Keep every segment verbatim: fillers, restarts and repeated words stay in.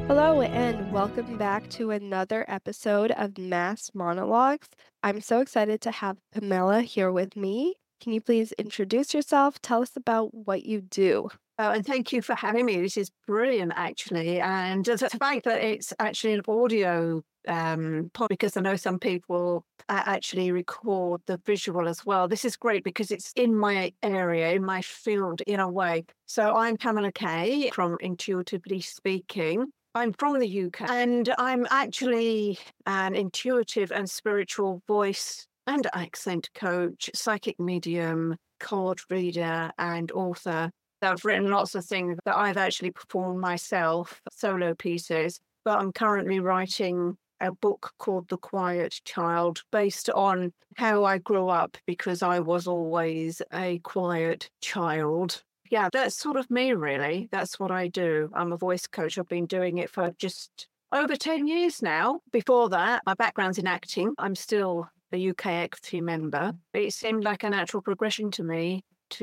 Hello, and welcome back to another episode of Mass Monologues. I'm so excited to have Pamela here with me. Can you please introduce yourself? Tell us about what you do. Oh, and thank you for having me. This is brilliant, actually. And just the fact that it's actually an audio um, pod, because I know some people uh, actually record the visual as well. This is great because it's in my area, in my field, in a way. So I'm Pamela Kay from Intuitively Speaking. I'm from the U K, and I'm actually an intuitive and spiritual voice and accent coach, psychic medium, card reader, and author. I've written lots of things that I've actually performed myself, solo pieces, but I'm currently writing a book called The Quiet Child based on how I grew up because I was always a quiet child. Yeah, that's sort of me, really. That's what I do. I'm a voice coach. I've been doing it for just over ten years now. Before that, my background's in acting. I'm still a U K Equity member. It seemed like a natural progression to me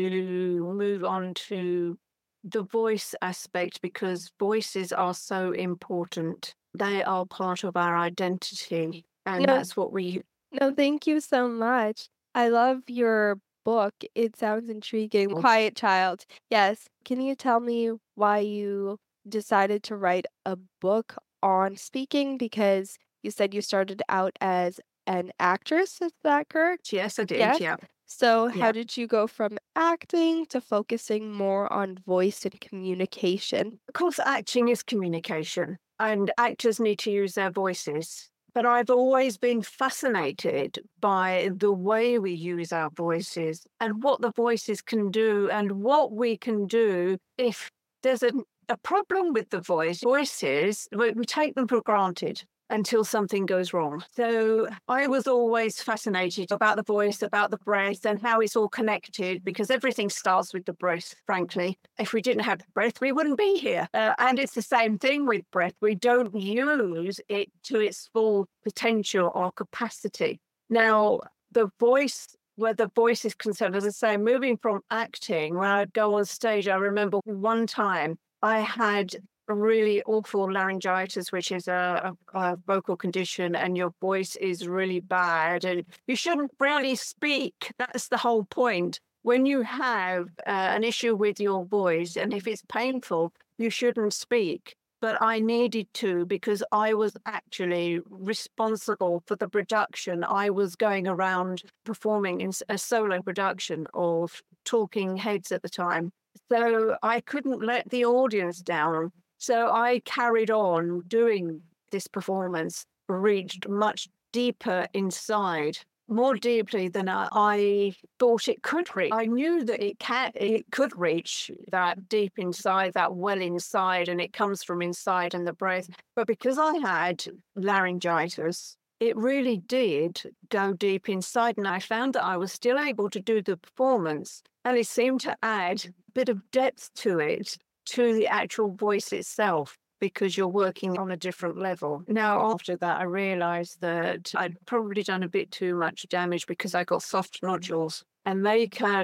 to move on to the voice aspect because voices are so important. They are part of our identity, and No, that's what we. no, thank you so much. I love your book. It sounds intriguing. Quiet Child. Yes. Can you tell me why you decided to write a book on speaking? Because you said you started out as an actress, is that correct? Yes, I did. Yes. Yeah, So, how yeah. did you go from acting to focusing more on voice and communication? Of course, acting is communication, and actors need to use their voices. But I've always been fascinated by the way we use our voices and what the voices can do and what we can do if there's a, a problem with the voice. Voices, we, we take them for granted until something goes wrong. So I was always fascinated about the voice, about the breath, and how it's all connected because everything starts with the breath, frankly. If we didn't have the breath, we wouldn't be here. Uh, and it's the same thing with breath. We don't use it to its full potential or capacity. Now, the voice, where the voice is concerned, as I say, moving from acting, when I'd go on stage, I remember one time I had a really awful laryngitis, which is a, a, a vocal condition, and your voice is really bad, and you shouldn't really speak. That's the whole point. When you have uh, an issue with your voice, and if it's painful, you shouldn't speak. But I needed to because I was actually responsible for the production. I was going around performing in a solo production of Talking Heads at the time. So I couldn't let the audience down. So I carried on doing this performance, reached much deeper inside, more deeply than I, I thought it could reach. I knew that it can, it could reach that deep inside, that well inside, and it comes from inside and the breath. But because I had laryngitis, it really did go deep inside, and I found that I was still able to do the performance, and it seemed to add a bit of depth to it, to the actual voice itself, because you're working on a different level. Now, after that, I realized that I'd probably done a bit too much damage because I got soft nodules, and they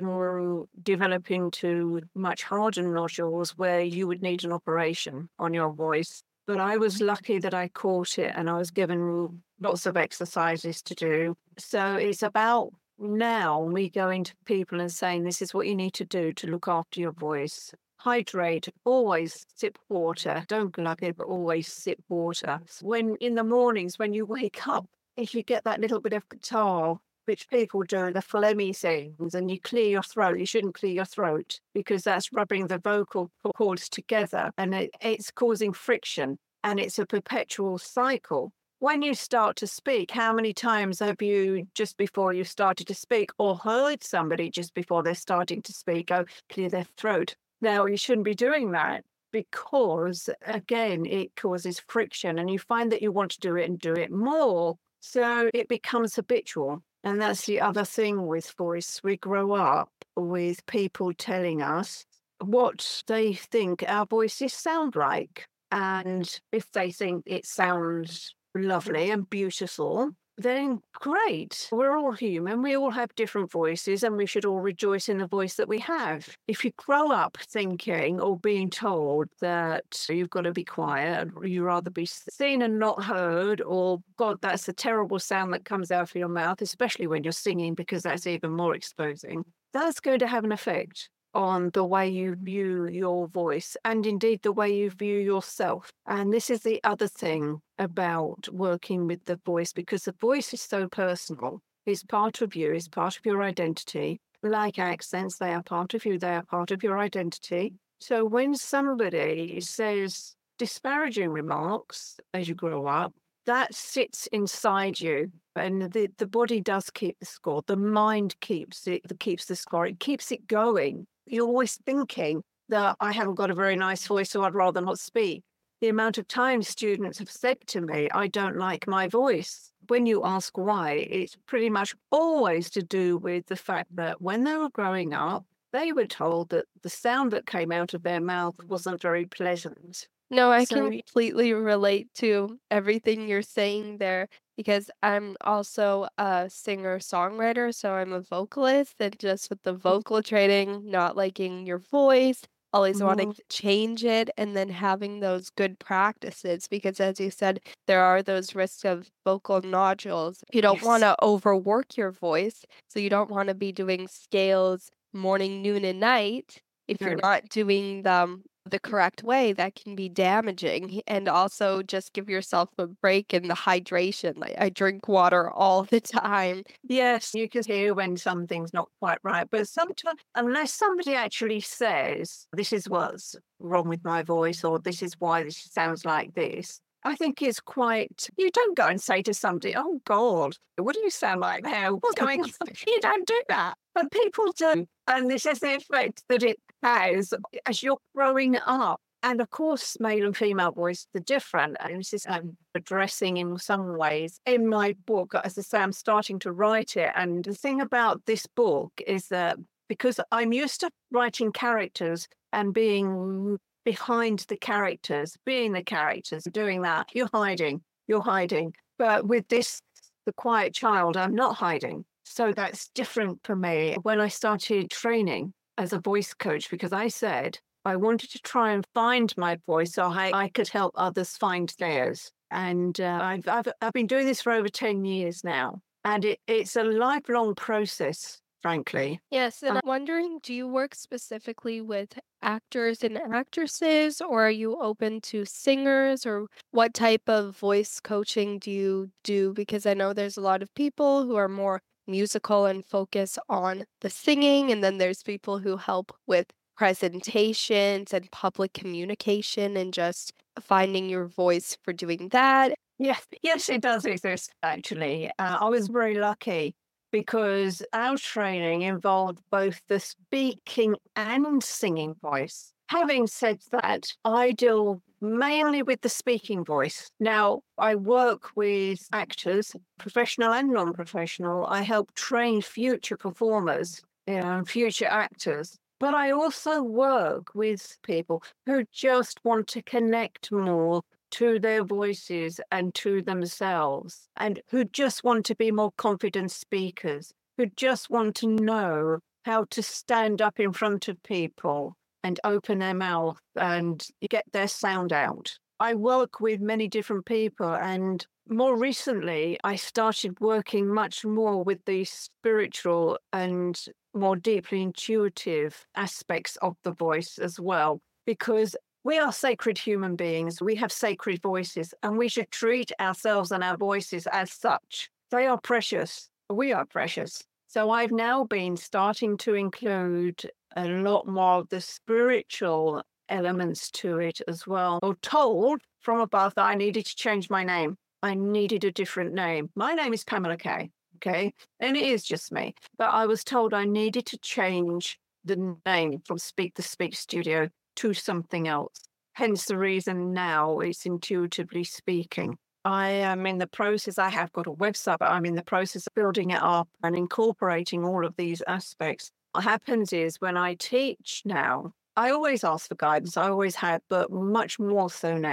can develop into much harder nodules where you would need an operation on your voice. But I was lucky that I caught it, and I was given lots of exercises to do. So it's about now me going to people and saying, this is what you need to do to look after your voice. Hydrate, always sip water. Don't glug it, but always sip water. When in the mornings, when you wake up, if you get that little bit of catarrh, which people do, the phlegmy things, and you clear your throat, you shouldn't clear your throat because that's rubbing the vocal cords together and it, it's causing friction, and it's a perpetual cycle. When you start to speak, how many times have you, just before you started to speak, or heard somebody just before they're starting to speak, go clear their throat? Now, you shouldn't be doing that because, again, it causes friction, and you find that you want to do it and do it more. So it becomes habitual. And that's the other thing with voice. We grow up with people telling us what they think our voices sound like. And if they think it sounds lovely and beautiful, then great. We're all human. We all have different voices, and we should all rejoice in the voice that we have. If you grow up thinking or being told that you've got to be quiet, or you rather be seen and not heard, or God, that's a terrible sound that comes out of your mouth, especially when you're singing, because that's even more exposing, that's going to have an effect on the way you view your voice and indeed the way you view yourself. And this is the other thing about working with the voice, because the voice is so personal. It's part of you, it's part of your identity. Like accents, they are part of you, they are part of your identity. So when somebody says disparaging remarks as you grow up, that sits inside you. And the, the body does keep the score. The mind keeps it, keeps the score. It keeps it going. You're always thinking that I haven't got a very nice voice, so I'd rather not speak. The amount of times students have said to me, I don't like my voice. When you ask why, it's pretty much always to do with the fact that when they were growing up, they were told that the sound that came out of their mouth wasn't very pleasant. No, I So, completely relate to everything you're saying there because I'm also a singer-songwriter, so I'm a vocalist, and just with the vocal training, not liking your voice, always wanting mhm, to change it, and then having those good practices because as you said, there are those risks of vocal nodules. You don't yes, wanna overwork your voice, so you don't wanna be doing scales morning, noon, and night if you're no. not doing them the correct way, that can be damaging, and also just give yourself a break in the hydration, like, I drink water all the time. Yes, you can hear when something's not quite right. But sometimes, unless somebody actually says, this is what's wrong with my voice, or this is why this sounds like this, I think it's quite, you don't go and say to somebody, oh God, what do you sound like now? What's going on? You don't do that. But people do. And this is the effect that it has as you're growing up. And of course, male and female voice are different. And this is um, addressing in some ways in my book. As I say, I'm starting to write it. And the thing about this book is that because I'm used to writing characters and being behind the characters, being the characters, doing that, you're hiding, you're hiding. But with this, the quiet child, I'm not hiding. So that's different for me. When I started training as a voice coach, because I said, I wanted to try and find my voice so I, I could help others find theirs. And uh, I've, I've, I've been doing this for over ten years now. And it, it's a lifelong process, frankly. Yes, and Uh, I'm wondering, do you work specifically with actors and actresses, or are you open to singers, or what type of voice coaching do you do? Because I know there's a lot of people who are more musical and focus on the singing, and then there's people who help with presentations and public communication and just finding your voice for doing that. yes, yes, it does exist, actually. Uh, I was very lucky because our training involved both the speaking and singing voice. Having said that, I deal mainly with the speaking voice. Now, I work with actors, professional and non professional. I help train future performers, you know, and future actors. But I also work with people who just want to connect more to their voices and to themselves, and who just want to be more confident speakers, who just want to know how to stand up in front of people and open their mouth and get their sound out. I work with many different people, and more recently, I started working much more with the spiritual and more deeply intuitive aspects of the voice as well, because we are sacred human beings. We have sacred voices, and we should treat ourselves and our voices as such. They are precious. We are precious. So I've now been starting to include a lot more of the spiritual elements to it as well. Or told from above that I needed to change my name. I needed a different name. My name is Pamela Kay, okay? And it is just me. But I was told I needed to change the name from Speak the Speak Studio to something else. Hence the reason now it's intuitively speaking. I am in the process, I have got a website, but I'm in the process of building it up and incorporating all of these aspects. What happens is when I teach now, I always ask for guidance, I always have, but much more so now.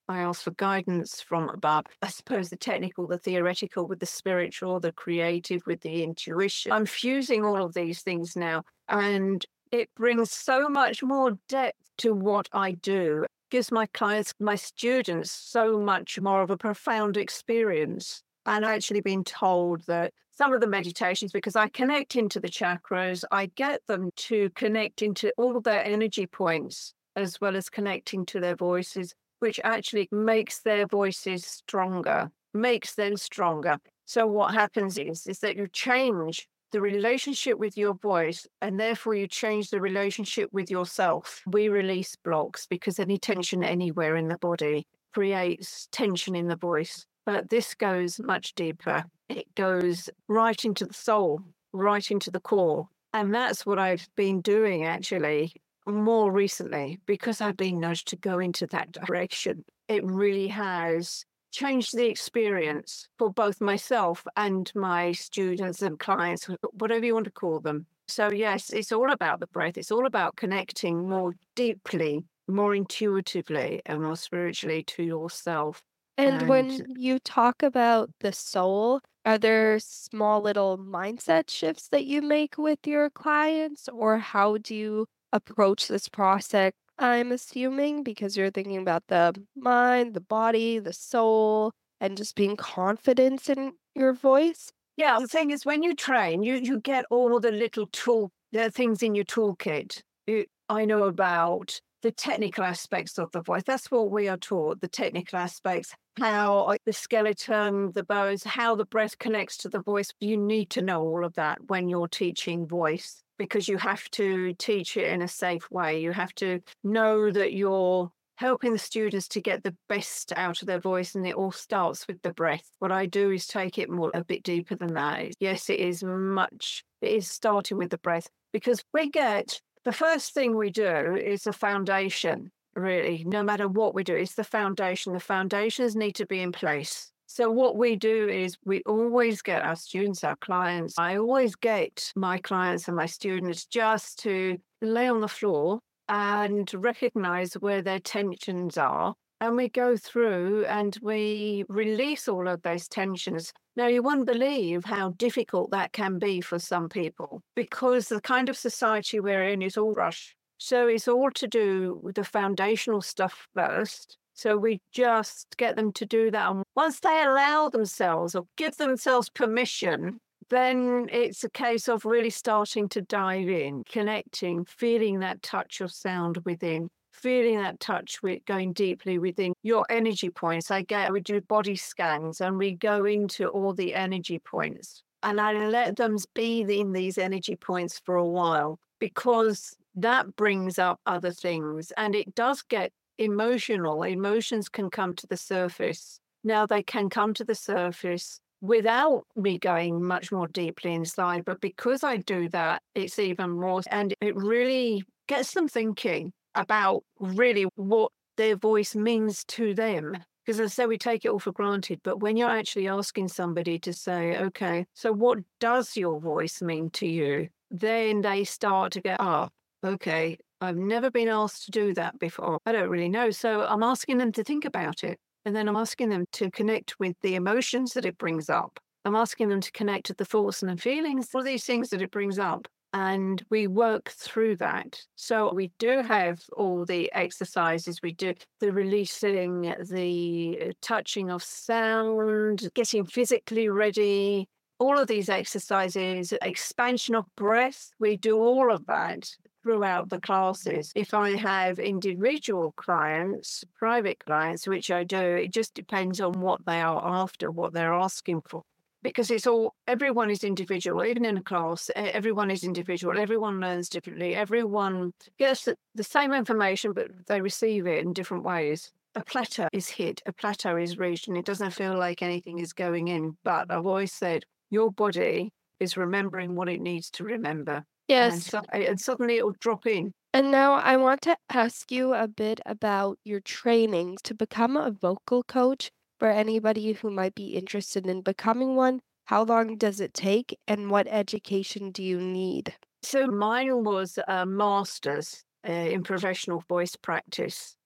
I ask for guidance from above. I suppose the technical, the theoretical with the spiritual, the creative with the intuition. I'm fusing all of these things now, and it brings so much more depth to what I do. Gives my clients, my students, so much more of a profound experience. And I've actually been told that some of the meditations, because I connect into the chakras, I get them to connect into all their energy points, as well as connecting to their voices, which actually makes their voices stronger, makes them stronger. So what happens is, is that you change the relationship with your voice, and therefore you change the relationship with yourself. We release blocks because any tension anywhere in the body creates tension in the voice. But this goes much deeper. It goes right into the soul, right into the core. And that's what I've been doing actually more recently, because I've been nudged to go into that direction. It really has changed the experience for both myself and my students and clients, whatever you want to call them. So yes, it's all about the breath. It's all about connecting more deeply, more intuitively, and more spiritually to yourself. And And when you talk about the soul, are there small little mindset shifts that you make with your clients, or how do you approach this process? I'm assuming because you're thinking about the mind, the body, the soul, and just being confident in your voice. yeah, the thing is, when you train, you you get all the little tool, the things in your toolkit. You, I know about the technical aspects of the voice. That's what we are taught, the technical aspects, how uh, the skeleton, the bones, how the breath connects to the voice. You need to know all of that when you're teaching voice, because you have to teach it in a safe way. You have to know that you're helping the students to get the best out of their voice, and it all starts with the breath. What I do is take it more a bit deeper than that. Yes, it is much, it is starting with the breath, because we get the first thing we do is a foundation, really. No matter what we do, it's the foundation. The foundations need to be in place. So what we do is we always get our students, our clients, I always get my clients and my students just to lay on the floor and recognize where their tensions are. And we go through and we release all of those tensions. Now, you won't believe how difficult that can be for some people, because the kind of society we're in is all rush. So it's all to do with the foundational stuff first. So we just get them to do that. And once they allow themselves or give themselves permission, then it's a case of really starting to dive in, connecting, feeling that touch of sound within, feeling that touch with going deeply within your energy points. I get, we do body scans and we go into all the energy points, and I let them be in these energy points for a while, because that brings up other things and it does get emotional. Emotions can come to the surface. Now they can come to the surface without me going much more deeply inside. But because I do that, it's even more, and it really gets them thinking about really what their voice means to them. Because as I say, we take it all for granted. But when you're actually asking somebody to say, okay, so what does your voice mean to you? Then they start to go, oh, okay, I've never been asked to do that before. I don't really know. So I'm asking them to think about it. And then I'm asking them to connect with the emotions that it brings up. I'm asking them to connect with the thoughts and the feelings, all these things that it brings up. And we work through that. So we do have all the exercises. We do the releasing, the touching of sound, getting physically ready, all of these exercises, expansion of breath. We do all of that throughout the classes. If I have individual clients, private clients, which I do, it just depends on what they are after, what they're asking for. Because it's all, everyone is individual, even in a class, e- everyone is individual, everyone learns differently, everyone gets the, the same information, but they receive it in different ways. A plateau is hit, a plateau is reached, and it doesn't feel like anything is going in. But I've always said, your body is remembering what it needs to remember. And, Yes. so, and suddenly it'll drop in. And now I want to ask you a bit about your training to become a vocal coach for anybody who might be interested in becoming one. How long does it take and what education do you need? So mine was a master's uh, in professional voice practice.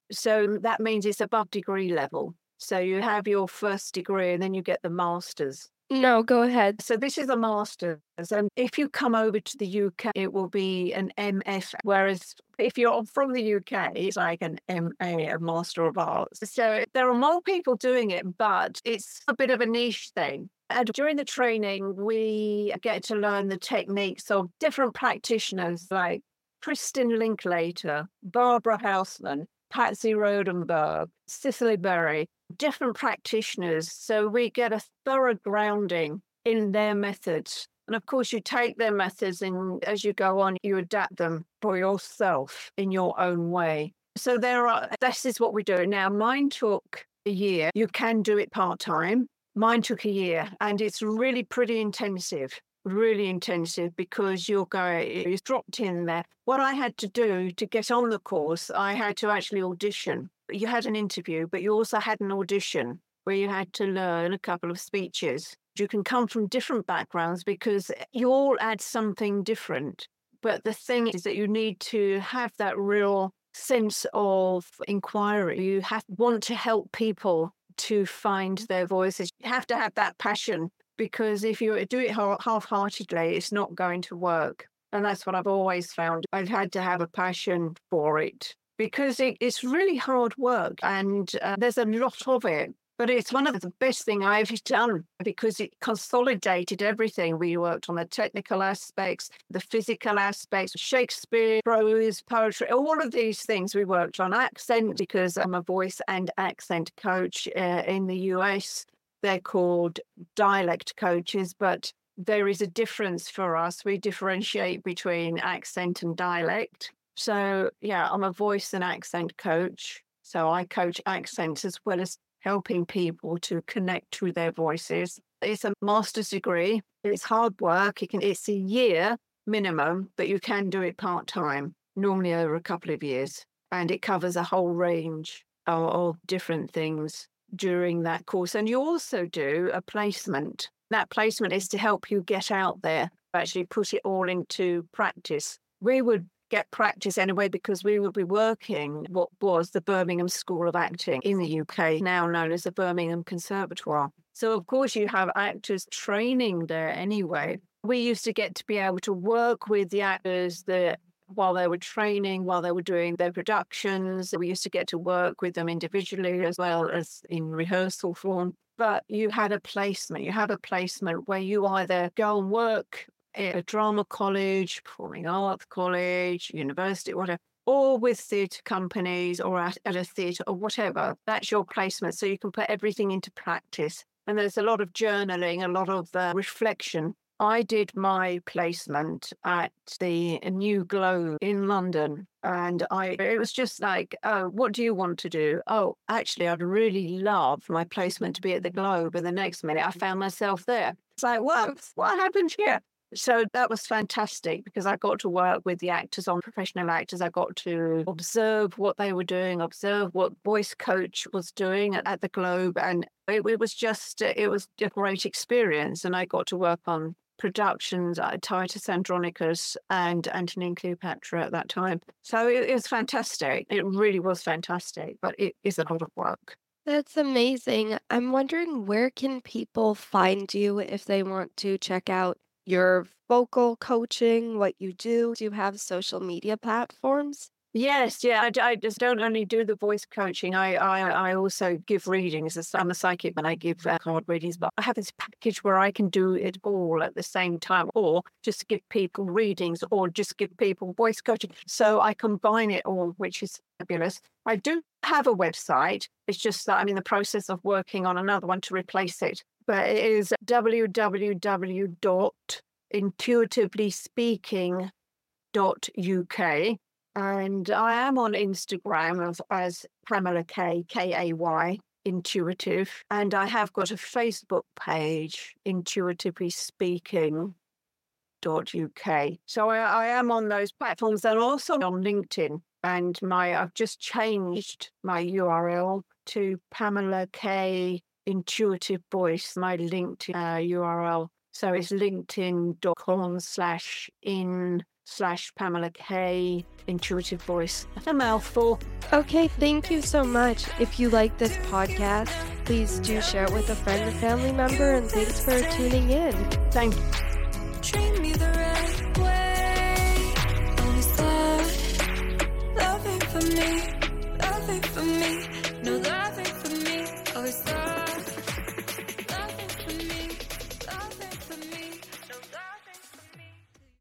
So that means it's above degree level. So you have your first degree and then you get the master's. No, go ahead. So this is a master's. And if you come over to the U K, it will be an M F. Whereas if you're from the U K, it's like an M A, a Master of Arts. So there are more people doing it, but it's a bit of a niche thing. And during the training, we get to learn the techniques of different practitioners like Kristin Linklater, Barbara Hausman, Patsy Rodenberg, Cicely Berry, different practitioners. So we get a thorough grounding in their methods. And of course, you take their methods and as you go on, you adapt them for yourself in your own way. So there are, this is what we do. Now, mine took a year. You can do it part-time. Mine took a year and it's really pretty intensive. Really intensive because you're going, you're dropped in there. What I had to do to get on the course, I had to actually audition. You had an interview, but you also had an audition where you had to learn a couple of speeches. You can come from different backgrounds because you all add something different. But the thing is that you need to have that real sense of inquiry. You have want to help people to find their voices. You have to have that passion. Because if you do it half-heartedly, it's not going to work. And that's what I've always found. I've had to have a passion for it because it, it's really hard work and uh, there's a lot of it. But it's one of the best things I've done because it consolidated everything. We worked on the technical aspects, the physical aspects, Shakespeare, prose, poetry, all of these things we worked on. Accent, because I'm a voice and accent coach uh, in the U S. They're called dialect coaches, but there is a difference for us. We differentiate between accent and dialect. So, yeah, I'm a voice and accent coach. So I coach accents as well as helping people to connect to their voices. It's a master's degree. It's hard work. It can, it's a year minimum, but you can do it part-time, normally over a couple of years. And it covers a whole range of, of different things during that course. And you also do a placement. That placement is to help you get out there, actually put it all into practice. We would get practice anyway because we would be working what was the Birmingham School of Acting in the U K, now known as the Birmingham Conservatoire. So of course you have actors training there anyway. We used to get to be able to work with the actors that while they were training, while they were doing their productions. We used to get to work with them individually as well as in rehearsal form. But you had a placement. You had a placement where you either go and work at a drama college, performing arts college, university, whatever, or with theatre companies or at, at a theatre or whatever. That's your placement. So you can put everything into practice. And there's a lot of journaling, a lot of uh, reflection. I did my placement at the New Globe in London, and I it was just like, oh, what do you want to do? Oh, actually, I'd really love my placement to be at the Globe, and the next minute I found myself there. It's like, what, what happened here? So that was fantastic because I got to work with the actors on professional actors. I got to observe what they were doing, observe what voice coach was doing at, at the Globe. And it, it was just, it was a great experience. And I got to work on productions at Titus Andronicus and Antony and Cleopatra at that time. So it, it was fantastic. It really was fantastic, but it is a lot of work. That's amazing. I'm wondering, where can people find you if they want to check out your vocal coaching, what you do? Do you have social media platforms? Yes, yeah. I, I just don't only do the voice coaching. I I, I also give readings. As I'm a psychic, but I give uh, card readings. But I have this package where I can do it all at the same time, or just give people readings, or just give people voice coaching. So I combine it all, which is fabulous. I do have a website. It's just that I'm in the process of working on another one to replace it. But it is w w w dot intuitively speaking dot u k. And I am on Instagram as, as Pamela Kay, K A Y, Intuitive. And I have got a Facebook page, intuitively speaking dot u k. So I, I am on those platforms and also on LinkedIn. And my I've just changed my U R L to Pamela Kay Intuitive Voice, my LinkedIn uh, U R L. So it's linkedin.com slash in slash Pamela Kay Intuitive Voice. That's a mouthful. Okay, thank you so much. If you like this podcast, please do share it with a friend or family member, and thanks for tuning in. Thank you. Treat me the right way. Always love, love it for me, love it for me.